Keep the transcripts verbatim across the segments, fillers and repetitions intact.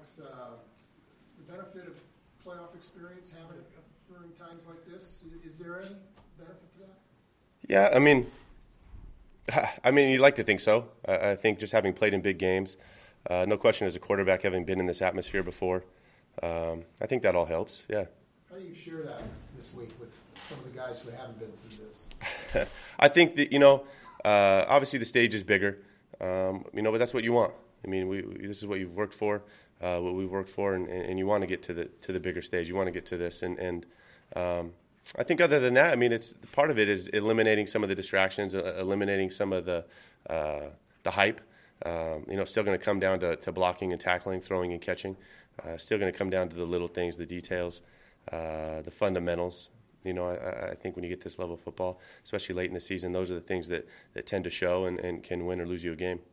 Alex, uh, the benefit of playoff experience, having it during times like this, is there any benefit to that? Yeah, I mean, I mean, you'd like to think so. I, I think just having played in big games, uh, no question as a quarterback, having been in this atmosphere before, um, I think that all helps, yeah. How do you share that this week with some of the guys who haven't been through this? I think that, you know, uh, obviously the stage is bigger, um, you know, but that's what you want. I mean, we, we this is what you've worked for, uh, what we've worked for, and, and you want to get to the to the bigger stage. You want to get to this, and and um, I think other than that, I mean, it's part of it is eliminating some of the distractions, uh, eliminating some of the uh, the hype. Um, you know, still going to come down to, to blocking and tackling, throwing and catching. Uh, still going to come down to the little things, the details, uh, the fundamentals. You know, I, I think when you get this level of football, especially late in the season, those are the things that, that tend to show and, and can win or lose you a game.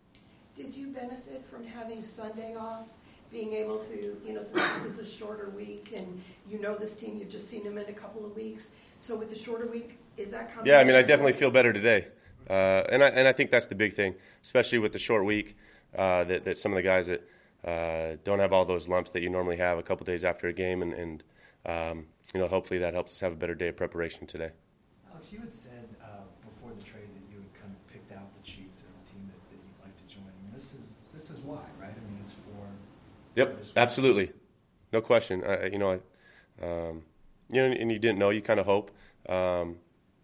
Did you benefit from having Sunday off, being able to, you know, since this is a shorter week and you know this team, you've just seen them in a couple of weeks. So with the shorter week, is that coming? Yeah, I mean, I definitely feel better today. Uh, and, I, and I think that's the big thing, especially with the short week, uh, that, that some of the guys that uh, don't have all those lumps that you normally have a couple days after a game. And, and um, you know, hopefully that helps us have a better day of preparation today. Alex, you had said uh, before the trade that you had kind of picked out the Chiefs as a team that, that you'd like to join. I mean, this is this is why, right? I mean, it's for. Yep, absolutely, no question. I, you know, I, um, you know, and you didn't know. You kind of hope, um,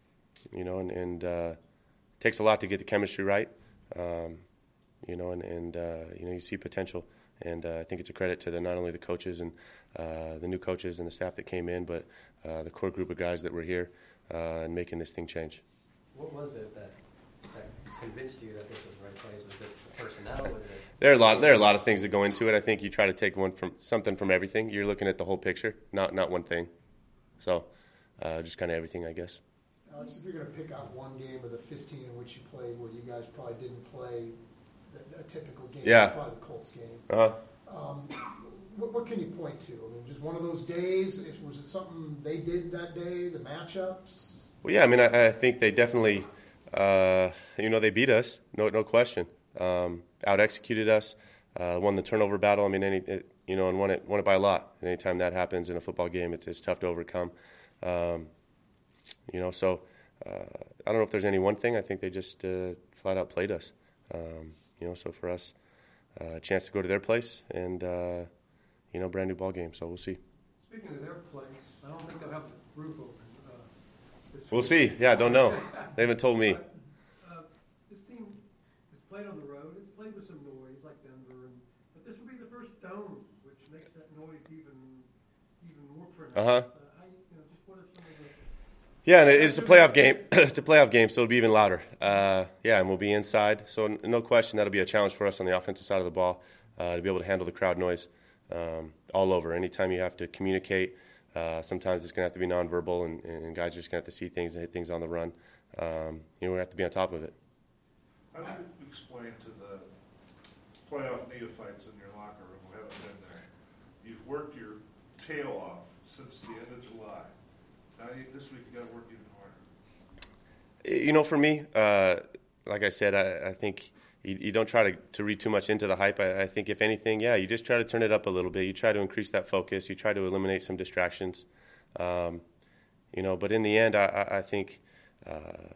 you know, and, and uh, it takes a lot to get the chemistry right. Um, you know, and, and uh, you know, you see potential, and uh, I think it's a credit to the not only the coaches and uh, the new coaches and the staff that came in, but uh, the core group of guys that were here uh, and making this thing change. What was it that, that convinced you that this was the right place? Was it the personnel? Was it? There are a lot. There are a lot of things that go into it. I think you try to take one from something from everything. You're looking at the whole picture, not not one thing. So, uh, just kind of everything, I guess. Alex, if you're going to pick out one game of the fifteen in which you played where you guys probably didn't play a, a typical game, yeah, it's probably the Colts game. Uh-huh. Um, what, what can you point to? I mean, just one of those days. If, was it something they did that day? The matchups. Well, yeah. I mean, I, I think they definitely, uh, you know, they beat us. No, no question. Um, out executed us. Uh, won the turnover battle. I mean, any, it, you know, and won it, won it by a lot. And anytime that happens in a football game, it's it's tough to overcome. Um, you know, so uh, I don't know if there's any one thing. I think they just uh, flat out played us. Um, you know, so for us, uh, a chance to go to their place and uh, you know, brand new ball game. So we'll see. Speaking of their place, I don't think they'll have the roof open. Uh, this we'll week. see. Yeah, I don't know. They haven't told me. But, uh, this team has played on the road. It's played with some noise like Denver, and, but this will be the first dome, which makes that noise even even more pronounced. Uh-huh. Uh, I, you know, just what are some of the Yeah, and it's a playoff game. It's a playoff game, so it'll be even louder. Uh, yeah, and we'll be inside. So no question that'll be a challenge for us on the offensive side of the ball uh, to be able to handle the crowd noise um, all over. Anytime you have to communicate, uh, sometimes it's going to have to be nonverbal, and, and guys are just going to have to see things and hit things on the run. Um, you know, we have to be on top of it. How do you explain to the playoff neophytes in your locker room who haven't been there, you've worked your tail off since the end of July. Now, you, this week you got to work even harder. You know, for me, uh, like I said, I, I think you, you don't try to, to read too much into the hype. I, I think, if anything, yeah, you just try to turn it up a little bit. You try to increase that focus. You try to eliminate some distractions. Um, you know, but in the end, I, I, I think, uh,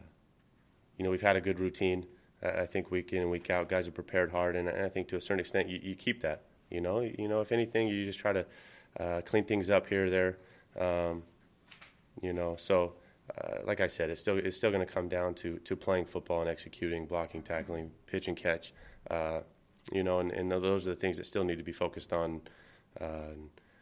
you know, we've had a good routine. I, I think week in and week out, guys have prepared hard, and I think to a certain extent, you, you keep that. You know, you know, if anything, you just try to uh, clean things up here or there. Um, You know, so uh, like I said, it's still it's still going to come down to, to playing football and executing, blocking, tackling, pitch and catch. Uh, you know, and, and those are the things that still need to be focused on. Uh,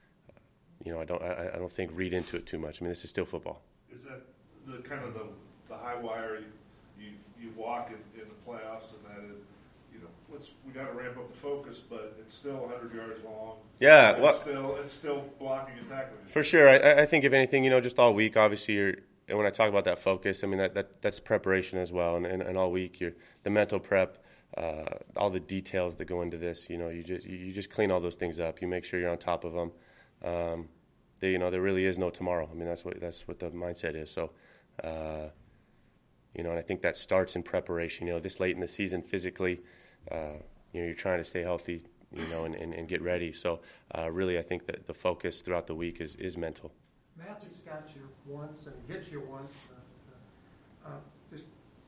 you know, I don't I, I don't think read into it too much. I mean, this is still football. Is that the kind of the, the high wire you you, you walk in, in the playoffs, and that it, you know, let's we got to ramp up the focus, but it's still one hundred yards long. Yeah, it's well, still it's still blocking and tackling. For sure, I, I think if anything, you know, just all week, obviously, you're. And when I talk about that focus, I mean that, that that's preparation as well, and, and, and all week, you're the mental prep, uh, all the details that go into this. You know, you just you just clean all those things up. You make sure you're on top of them. Um, they, you know, there really is no tomorrow. I mean, that's what that's what the mindset is. So, uh, you know, and I think that starts in preparation. You know, this late in the season, physically, uh, you know, you're trying to stay healthy. you know, and, and, and get ready. So uh, really, I think that the focus throughout the week is, is mental. Matthew's got you once and hit you once. Uh, uh, just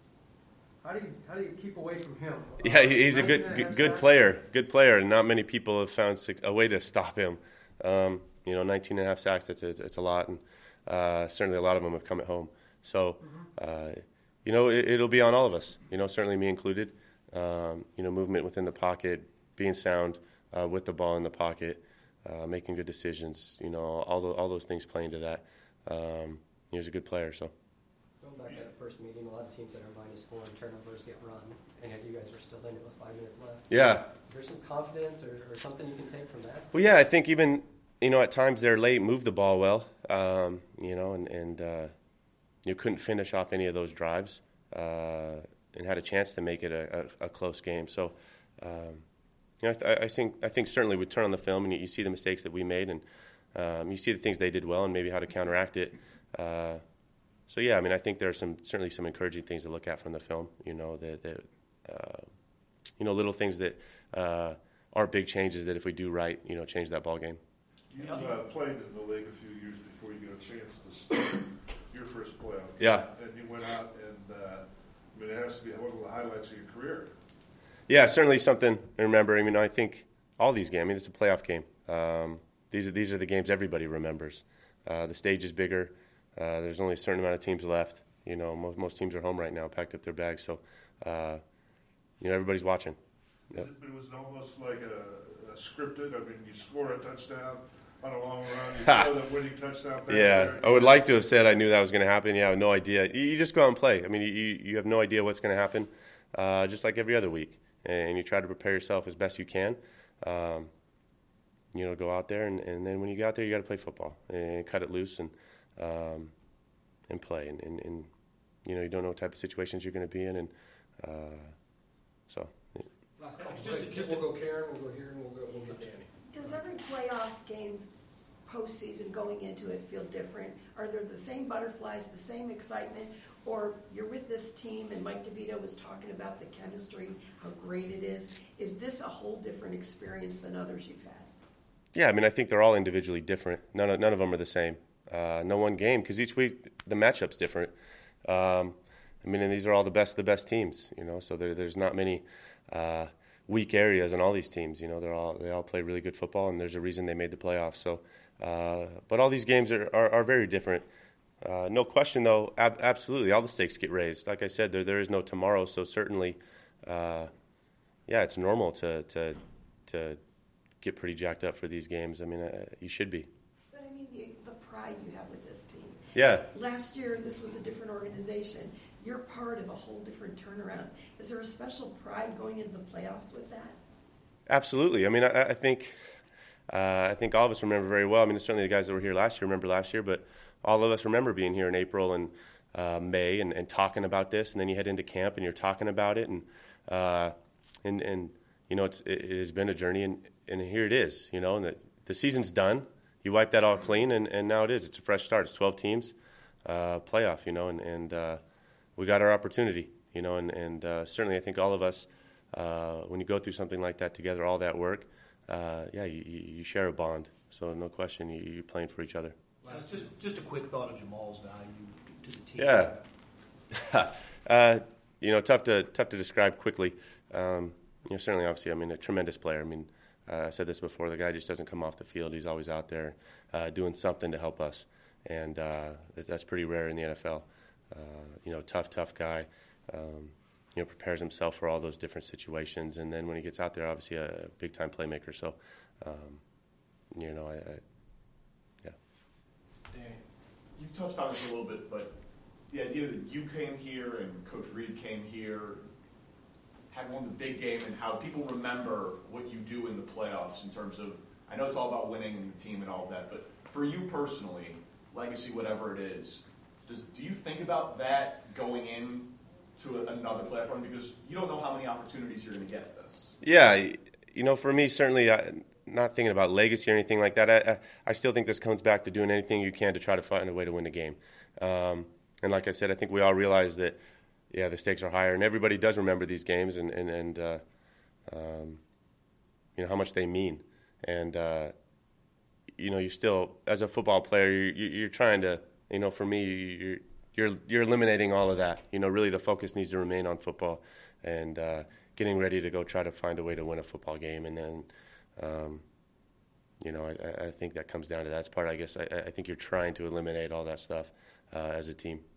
how do you how do you keep away from him? Yeah, he's a Uh, good nineteen and a good, half good sacks? player, good player, and not many people have found six, a way to stop him. Um, you know, nineteen and a half sacks, it's, it's, it's a lot, and uh, certainly a lot of them have come at home. So, uh, you know, it, it'll be on all of us, you know, certainly me included. Um, you know, movement within the pocket, being sound uh, with the ball in the pocket, uh, making good decisions, you know, all, the, all those things play into that. Um, he's a good player, so. Going back to that first meeting, a lot of teams that are minus four and turnovers get run, and yet you guys were still in it with five minutes left. Yeah. Is there some confidence or, or something you can take from that? Well, yeah, I think even, you know, at times they're late, move the ball well, um, you know, and, and uh, you couldn't finish off any of those drives uh, and had a chance to make it a, a, a close game. So, um, you know, I, th- I think I think certainly we turn on the film and you, you see the mistakes that we made, and um, you see the things they did well and maybe how to counteract it. Uh, so, yeah, I mean, I think there are some certainly some encouraging things to look at from the film, you know, that, that uh, you know, little things that uh, aren't big changes that if we do right, you know, change that ball game. You uh, played in the league a few years before you got a chance to start your first playoff game. Yeah. And you went out and, uh, I mean, it has to be one of the highlights of your career. Yeah, certainly something to remember. I mean, I think all these games, I mean, it's a playoff game. Um, these, are, these are the games everybody remembers. Uh, the stage is bigger. Uh, there's only a certain amount of teams left. You know, most, most teams are home right now, packed up their bags. So, uh, you know, everybody's watching. Is Yep. it, it was almost like a, a scripted. I mean, you score a touchdown on a long run, you throw the winning touchdown. Back Yeah, there. I would like to have said I knew that was going to happen. Yeah, I have no idea. You, you just go out and play. I mean, you, you have no idea what's going to happen, uh, just like every other week. And you try to prepare yourself as best you can. Um, you know, go out there, and, and then when you get out there, you got to play football and cut it loose and um, and play. And, and, and, you know, you don't know what type of situations you're going to be in. And uh, so. Last couple, just, just we'll go Karen, we'll go here, and we'll go, we'll get Danny. Does every playoff game, postseason, going into it feel different? Are there the same butterflies, the same excitement, or you're with this team and Mike DeVito was talking about the chemistry, how great it is? Is this a whole different experience than others you've had? Yeah, I mean, I think they're all individually different. None of, none of them are the same. Uh, no one game, because each week the matchup's different. Um, I mean, and these are all the best of the best teams, you know, so there, there's not many uh, weak areas in all these teams. You know, they're all they all play really good football, and there's a reason they made the playoffs. So, uh, but all these games are, are, are very different. Uh, no question, though, ab- absolutely, all the stakes get raised. Like I said, there there is no tomorrow, so certainly, uh, yeah, it's normal to, to, to get pretty jacked up for these games. I mean, uh, you should be. But I mean, the, the pride you have with this team. Yeah. Last year, this was a different organization. You're part of a whole different turnaround. Is there a special pride going into the playoffs with that? Absolutely. I mean, I, I think uh, I think all of us remember very well. I mean, certainly the guys that were here last year remember last year, but all of us remember being here in April and uh, May and, and talking about this. And then you head into camp and you're talking about it, and uh, and and you know, it's it, it has been a journey, and, and here it is. You know, and the, the season's done. You wipe that all clean, and, and now it is. It's a fresh start. It's twelve teams, uh, playoff. You know, and and uh, we got our opportunity. You know, and and uh, certainly I think all of us. Uh, when you go through something like that together, all that work, uh, yeah, you, you share a bond. So no question, you, you're playing for each other. Last, just just a quick thought on Jamal's value to the team. Yeah, uh, you know, tough to tough to describe quickly. Um, you know, certainly, obviously, I mean, a tremendous player. I mean, uh, I said this before. The guy just doesn't come off the field. He's always out there uh, doing something to help us, and uh, that's pretty rare in the N F L. Uh, you know, tough, tough guy. Um, You know, prepares himself for all those different situations, and then when he gets out there, obviously a big-time playmaker. So, um, you know, I, I, yeah. Danny, you've touched on this a little bit, but the idea that you came here and Coach Reed came here, had won the big game, and how people remember what you do in the playoffs in terms of, I know it's all about winning and the team and all of that, but for you personally, legacy, whatever it is, does do you think about that going in to another platform, because you don't know how many opportunities you're going to get at this? Yeah, you know, for me, certainly, I, not thinking about legacy or anything like that. I, I, I still think this comes back to doing anything you can to try to find a way to win the game. Um, and like I said, I think we all realize that, yeah, the stakes are higher, and everybody does remember these games. And and, and uh, um, you know, how much they mean. And, uh, you know, you're still, as a football player, you're, you're trying to, you know, for me, you're, you're, you're eliminating all of that. You know, really the focus needs to remain on football and uh, getting ready to go try to find a way to win a football game. And then, um, you know, I, I think that comes down to that. That's part, I guess, I, I think you're trying to eliminate all that stuff uh, as a team.